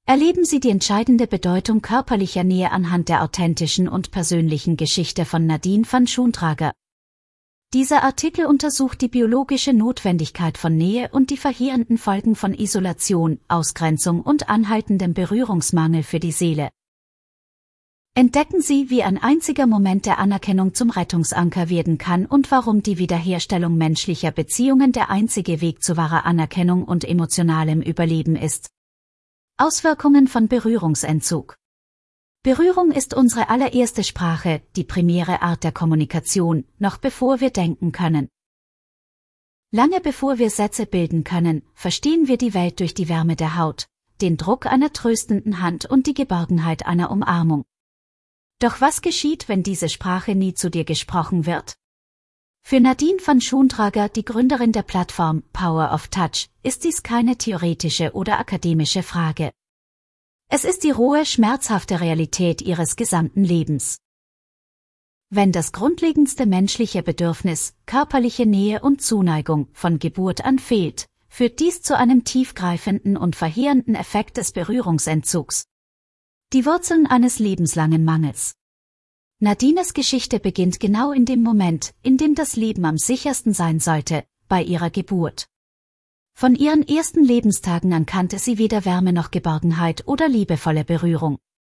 Erleben Sie die entscheidende Bedeutung körperlicher Nähe anhand der authentischen und persönlichen Geschichte von Nadine van Schoondrager. Dieser Artikel untersucht die biologische Notwendigkeit von Nähe und die verheerenden Folgen von Isolation, Ausgrenzung und anhaltendem Berührungsmangel für die Seele. Entdecken Sie, wie ein einziger Moment der Anerkennung zum Rettungsanker werden kann und warum die Wiederherstellung menschlicher Beziehungen der einzige Weg zu wahrer Anerkennung und emotionalem Überleben ist. Auswirkungen von Berührungsentzug. Berührung ist unsere allererste Sprache, die primäre Art der Kommunikation, noch bevor wir denken können. Lange bevor wir Sätze bilden können, verstehen wir die Welt durch die Wärme der Haut, den Druck einer tröstenden Hand und die Geborgenheit einer Umarmung. Doch was geschieht, wenn diese Sprache nie zu dir gesprochen wird? Für Nadine van Schoondrager, die Gründerin der Plattform Power of Touch, ist dies keine theoretische oder akademische Frage. Es ist die rohe, schmerzhafte Realität ihres gesamten Lebens. Wenn das grundlegendste menschliche Bedürfnis, körperliche Nähe und Zuneigung, von Geburt an fehlt, führt dies zu einem tiefgreifenden und verheerenden Effekt des Berührungsentzugs. Die Wurzeln eines lebenslangen Mangels. Nadines Geschichte beginnt genau in dem Moment, in dem das Leben am sichersten sein sollte, bei ihrer Geburt. Von ihren ersten Lebenstagen an kannte sie weder Wärme noch Geborgenheit oder liebevolle Berührung.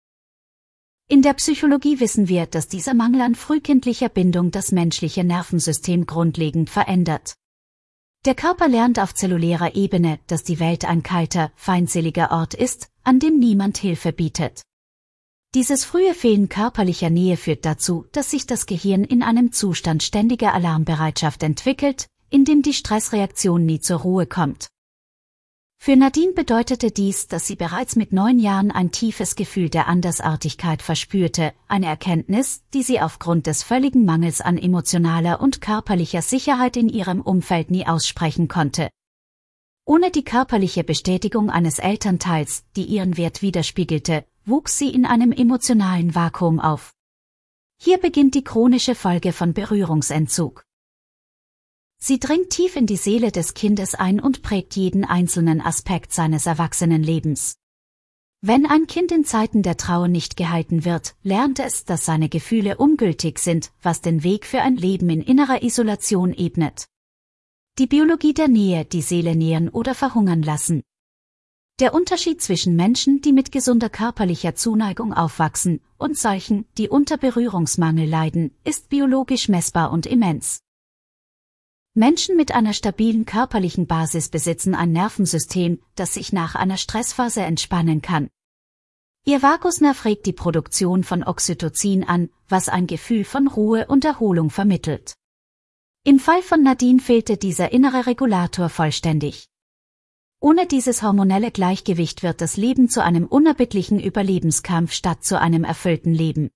In der Psychologie wissen wir, dass dieser Mangel an frühkindlicher Bindung das menschliche Nervensystem grundlegend verändert. Der Körper lernt auf zellulärer Ebene, dass die Welt ein kalter, feindseliger Ort ist, an dem niemand Hilfe bietet. Dieses frühe Fehlen körperlicher Nähe führt dazu, dass sich das Gehirn in einem Zustand ständiger Alarmbereitschaft entwickelt, in dem die Stressreaktion nie zur Ruhe kommt. Für Nadine bedeutete dies, dass sie bereits mit 9 Jahren ein tiefes Gefühl der Andersartigkeit verspürte, eine Erkenntnis, die sie aufgrund des völligen Mangels an emotionaler und körperlicher Sicherheit in ihrem Umfeld nie aussprechen konnte. Ohne die körperliche Bestätigung eines Elternteils, die ihren Wert widerspiegelte, wuchs sie in einem emotionalen Vakuum auf. Hier beginnt die chronische Folge von Berührungsentzug. Sie dringt tief in die Seele des Kindes ein und prägt jeden einzelnen Aspekt seines Erwachsenenlebens. Wenn ein Kind in Zeiten der Trauer nicht gehalten wird, lernt es, dass seine Gefühle ungültig sind, was den Weg für ein Leben in innerer Isolation ebnet. Die Biologie der Nähe, die Seele nähren oder verhungern lassen. Der Unterschied zwischen Menschen, die mit gesunder körperlicher Zuneigung aufwachsen, und solchen, die unter Berührungsmangel leiden, ist biologisch messbar und immens. Menschen mit einer stabilen körperlichen Basis besitzen ein Nervensystem, das sich nach einer Stressphase entspannen kann. Ihr Vagusnerv regt die Produktion von Oxytocin an, was ein Gefühl von Ruhe und Erholung vermittelt. Im Fall von Nadine fehlte dieser innere Regulator vollständig. Ohne dieses hormonelle Gleichgewicht wird das Leben zu einem unerbittlichen Überlebenskampf statt zu einem erfüllten Leben.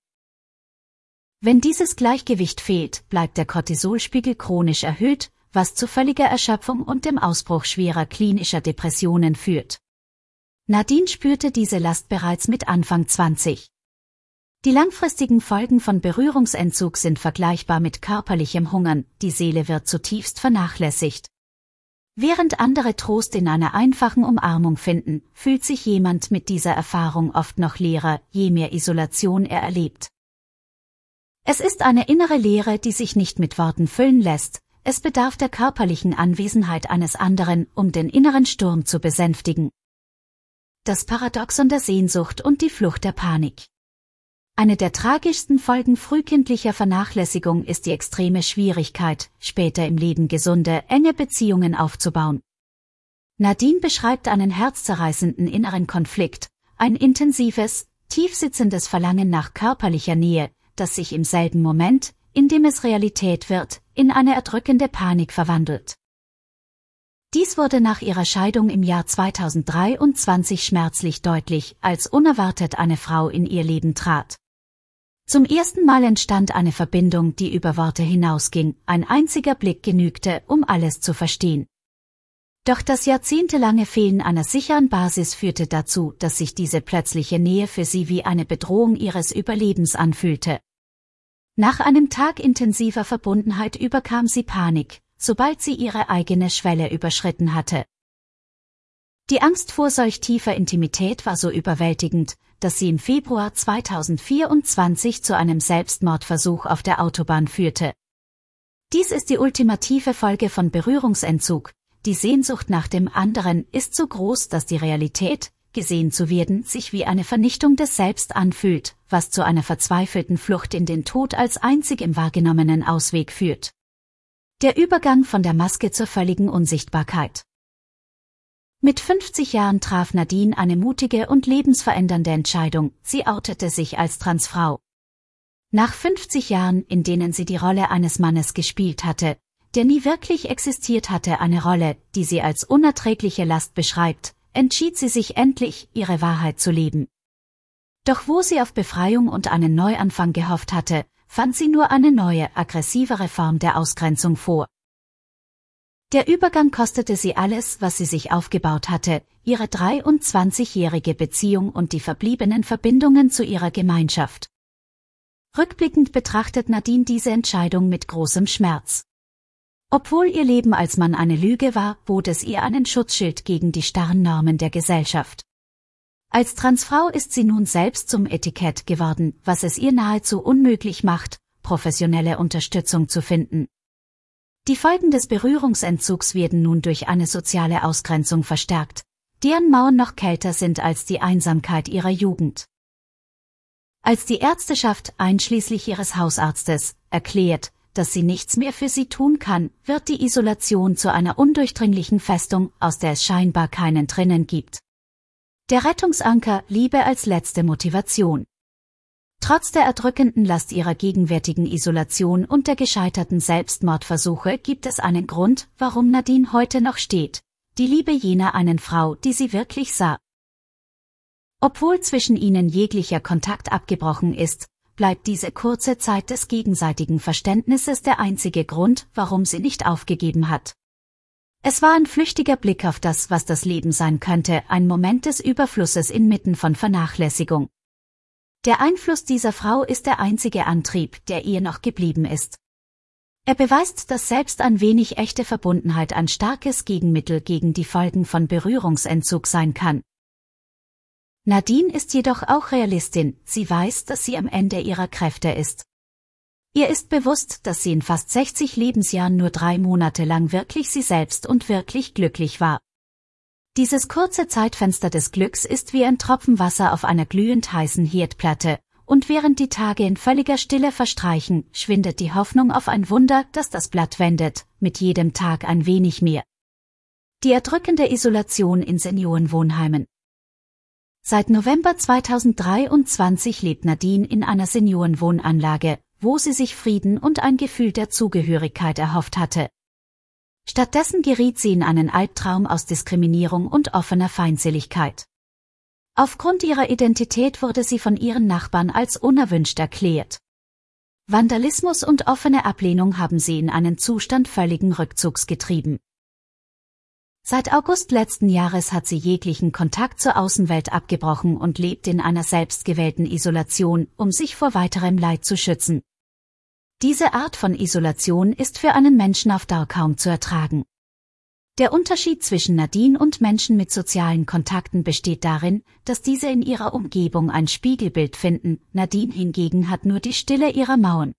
Wenn dieses Gleichgewicht fehlt, bleibt der Cortisolspiegel chronisch erhöht, was zu völliger Erschöpfung und dem Ausbruch schwerer klinischer Depressionen führt. Nadine spürte diese Last bereits mit Anfang 20. Die langfristigen Folgen von Berührungsentzug sind vergleichbar mit körperlichem Hungern, die Seele wird zutiefst vernachlässigt. Während andere Trost in einer einfachen Umarmung finden, fühlt sich jemand mit dieser Erfahrung oft noch leerer, je mehr Isolation er erlebt. Es ist eine innere Leere, die sich nicht mit Worten füllen lässt, es bedarf der körperlichen Anwesenheit eines anderen, um den inneren Sturm zu besänftigen. Das Paradoxon der Sehnsucht und die Flucht der Panik. Eine der tragischsten Folgen frühkindlicher Vernachlässigung ist die extreme Schwierigkeit, später im Leben gesunde, enge Beziehungen aufzubauen. Nadine beschreibt einen herzzerreißenden inneren Konflikt, ein intensives, tiefsitzendes Verlangen nach körperlicher Nähe, das sich im selben Moment, in dem es Realität wird, in eine erdrückende Panik verwandelt. Dies wurde nach ihrer Scheidung im Jahr 2023 schmerzlich deutlich, als unerwartet eine Frau in ihr Leben trat. Zum ersten Mal entstand eine Verbindung, die über Worte hinausging, ein einziger Blick genügte, um alles zu verstehen. Doch das jahrzehntelange Fehlen einer sicheren Basis führte dazu, dass sich diese plötzliche Nähe für sie wie eine Bedrohung ihres Überlebens anfühlte. Nach einem Tag intensiver Verbundenheit überkam sie Panik, sobald sie ihre eigene Schwelle überschritten hatte. Die Angst vor solch tiefer Intimität war so überwältigend, dass sie im Februar 2024 zu einem Selbstmordversuch auf der Autobahn führte. Dies ist die ultimative Folge von Berührungsentzug. Die Sehnsucht nach dem anderen ist so groß, dass die Realität, gesehen zu werden, sich wie eine Vernichtung des Selbst anfühlt, was zu einer verzweifelten Flucht in den Tod als einzigem wahrgenommenen Ausweg führt. Der Übergang von der Maske zur völligen Unsichtbarkeit. Mit 50 Jahren traf Nadine eine mutige und lebensverändernde Entscheidung. Sie outete sich als Transfrau. Nach 50 Jahren, in denen sie die Rolle eines Mannes gespielt hatte, der nie wirklich existiert hatte, eine Rolle, die sie als unerträgliche Last beschreibt, entschied sie sich endlich, ihre Wahrheit zu leben. Doch wo sie auf Befreiung und einen Neuanfang gehofft hatte, fand sie nur eine neue, aggressivere Form der Ausgrenzung vor. Der Übergang kostete sie alles, was sie sich aufgebaut hatte, ihre 23-jährige Beziehung und die verbliebenen Verbindungen zu ihrer Gemeinschaft. Rückblickend betrachtet Nadine diese Entscheidung mit großem Schmerz. Obwohl ihr Leben als Mann eine Lüge war, bot es ihr einen Schutzschild gegen die starren Normen der Gesellschaft. Als Transfrau ist sie nun selbst zum Etikett geworden, was es ihr nahezu unmöglich macht, professionelle Unterstützung zu finden. Die Folgen des Berührungsentzugs werden nun durch eine soziale Ausgrenzung verstärkt, deren Mauern noch kälter sind als die Einsamkeit ihrer Jugend. Als die Ärzteschaft, einschließlich ihres Hausarztes, erklärt, dass sie nichts mehr für sie tun kann, wird die Isolation zu einer undurchdringlichen Festung, aus der es scheinbar keinen Drinnen gibt. Der Rettungsanker, Liebe als letzte Motivation. Trotz der erdrückenden Last ihrer gegenwärtigen Isolation und der gescheiterten Selbstmordversuche gibt es einen Grund, warum Nadine heute noch steht: die Liebe jener einen Frau, die sie wirklich sah. Obwohl zwischen ihnen jeglicher Kontakt abgebrochen ist, bleibt diese kurze Zeit des gegenseitigen Verständnisses der einzige Grund, warum sie nicht aufgegeben hat. Es war ein flüchtiger Blick auf das, was das Leben sein könnte, ein Moment des Überflusses inmitten von Vernachlässigung. Der Einfluss dieser Frau ist der einzige Antrieb, der ihr noch geblieben ist. Er beweist, dass selbst ein wenig echte Verbundenheit ein starkes Gegenmittel gegen die Folgen von Berührungsentzug sein kann. Nadine ist jedoch auch Realistin, sie weiß, dass sie am Ende ihrer Kräfte ist. Ihr ist bewusst, dass sie in fast 60 Lebensjahren nur 3 Monate lang wirklich sie selbst und wirklich glücklich war. Dieses kurze Zeitfenster des Glücks ist wie ein Tropfen Wasser auf einer glühend heißen Herdplatte, und während die Tage in völliger Stille verstreichen, schwindet die Hoffnung auf ein Wunder, das das Blatt wendet, mit jedem Tag ein wenig mehr. Die erdrückende Isolation in Seniorenwohnheimen. Seit November 2023 lebt Nadine in einer Seniorenwohnanlage, wo sie sich Frieden und ein Gefühl der Zugehörigkeit erhofft hatte. Stattdessen geriet sie in einen Albtraum aus Diskriminierung und offener Feindseligkeit. Aufgrund ihrer Identität wurde sie von ihren Nachbarn als unerwünscht erklärt. Vandalismus und offene Ablehnung haben sie in einen Zustand völligen Rückzugs getrieben. Seit August letzten Jahres hat sie jeglichen Kontakt zur Außenwelt abgebrochen und lebt in einer selbstgewählten Isolation, um sich vor weiterem Leid zu schützen. Diese Art von Isolation ist für einen Menschen auf Dauer kaum zu ertragen. Der Unterschied zwischen Nadine und Menschen mit sozialen Kontakten besteht darin, dass diese in ihrer Umgebung ein Spiegelbild finden, Nadine hingegen hat nur die Stille ihrer Mauern.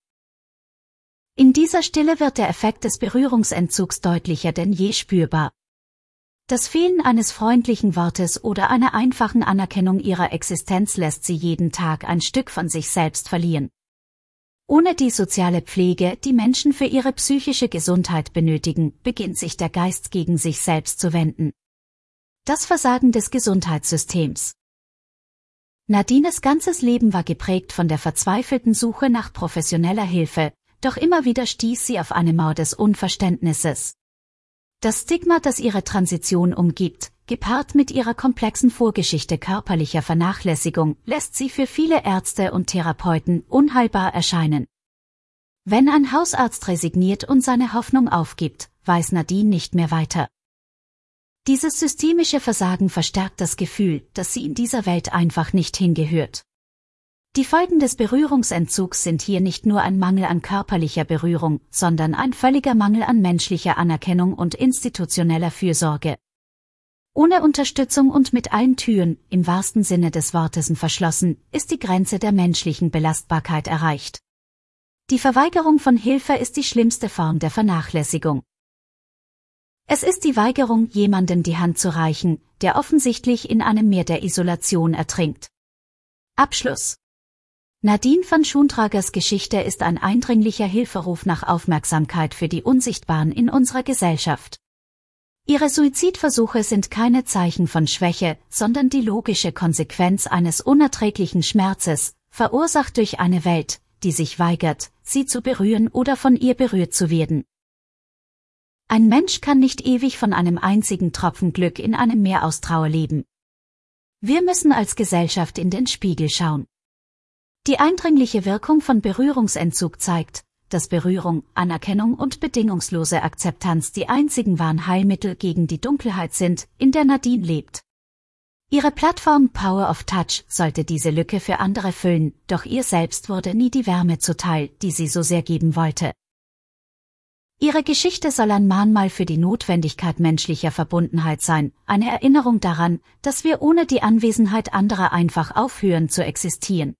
In dieser Stille wird der Effekt des Berührungsentzugs deutlicher denn je spürbar. Das Fehlen eines freundlichen Wortes oder einer einfachen Anerkennung ihrer Existenz lässt sie jeden Tag ein Stück von sich selbst verlieren. Ohne die soziale Pflege, die Menschen für ihre psychische Gesundheit benötigen, beginnt sich der Geist gegen sich selbst zu wenden. Das Versagen des Gesundheitssystems. Nadines ganzes Leben war geprägt von der verzweifelten Suche nach professioneller Hilfe, doch immer wieder stieß sie auf eine Mauer des Unverständnisses. Das Stigma, das ihre Transition umgibt, gepaart mit ihrer komplexen Vorgeschichte körperlicher Vernachlässigung, lässt sie für viele Ärzte und Therapeuten unheilbar erscheinen. Wenn ein Hausarzt resigniert und seine Hoffnung aufgibt, weiß Nadine nicht mehr weiter. Dieses systemische Versagen verstärkt das Gefühl, dass sie in dieser Welt einfach nicht hingehört. Die Folgen des Berührungsentzugs sind hier nicht nur ein Mangel an körperlicher Berührung, sondern ein völliger Mangel an menschlicher Anerkennung und institutioneller Fürsorge. Ohne Unterstützung und mit allen Türen, im wahrsten Sinne des Wortes, verschlossen, ist die Grenze der menschlichen Belastbarkeit erreicht. Die Verweigerung von Hilfe ist die schlimmste Form der Vernachlässigung. Es ist die Weigerung, jemandem die Hand zu reichen, der offensichtlich in einem Meer der Isolation ertrinkt. Abschluss. Nadine van Schoontragers Geschichte ist ein eindringlicher Hilferuf nach Aufmerksamkeit für die Unsichtbaren in unserer Gesellschaft. Ihre Suizidversuche sind keine Zeichen von Schwäche, sondern die logische Konsequenz eines unerträglichen Schmerzes, verursacht durch eine Welt, die sich weigert, sie zu berühren oder von ihr berührt zu werden. Ein Mensch kann nicht ewig von einem einzigen Tropfen Glück in einem Meer aus Trauer leben. Wir müssen als Gesellschaft in den Spiegel schauen. Die eindringliche Wirkung von Berührungsentzug zeigt, dass Berührung, Anerkennung und bedingungslose Akzeptanz die einzigen wahren Heilmittel gegen die Dunkelheit sind, in der Nadine lebt. Ihre Plattform Power of Touch sollte diese Lücke für andere füllen, doch ihr selbst wurde nie die Wärme zuteil, die sie so sehr geben wollte. Ihre Geschichte soll ein Mahnmal für die Notwendigkeit menschlicher Verbundenheit sein, eine Erinnerung daran, dass wir ohne die Anwesenheit anderer einfach aufhören zu existieren.